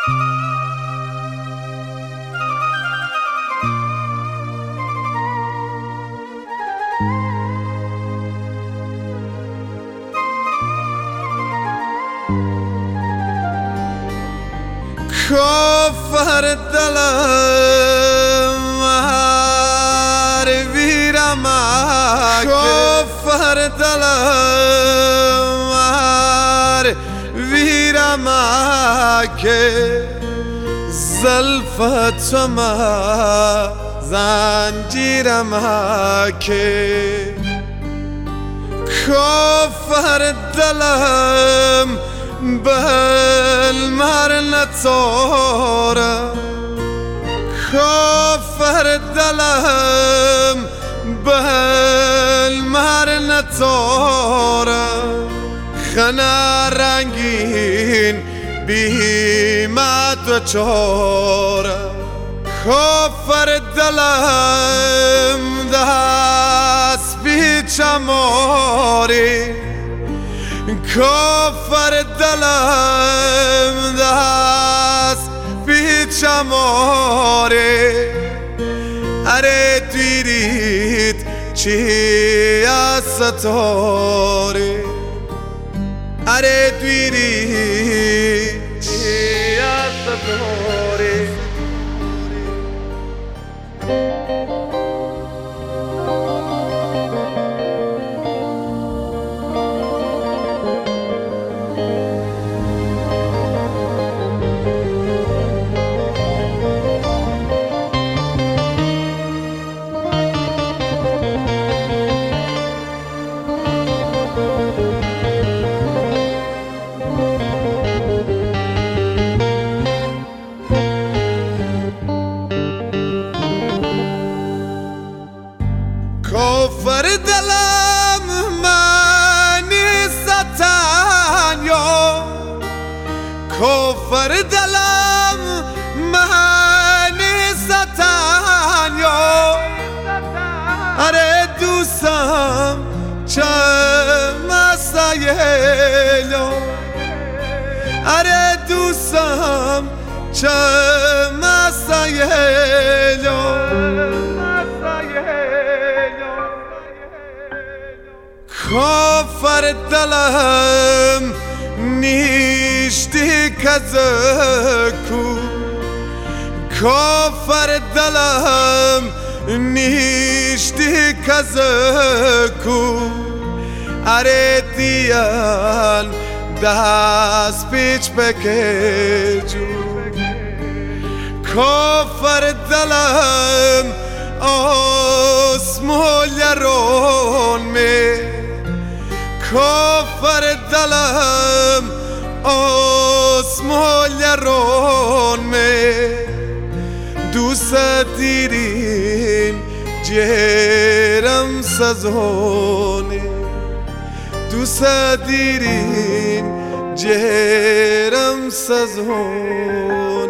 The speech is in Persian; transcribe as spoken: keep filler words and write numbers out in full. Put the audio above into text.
کافر دلم هر ویرمک کافر دلم هر ویرمک زلفت ما زنجیرمک کافر دلم بل مر نتاره کافر دلم بل مر نتاره خنا رنگین بیمت و چاره کافر دلم دست بیچماری کافر دلم دست بیچماری اره دیرید چی از ستاره اره دیرید چی از ستاره کافر دلم منی ستن یا کافر دلم منی ستن یا اره دوستم چه مسایلو اره دوستم چه مسایلو کافر دلم نیشتی کزکو کافر دلم نیشتی کزکو اره دیان دست پیچ بکجو کافر دلم آسمول رون می کافر دلم آسمول رون می دوست دیرین جهرم سزونه دوست دیرین جهرم سزونه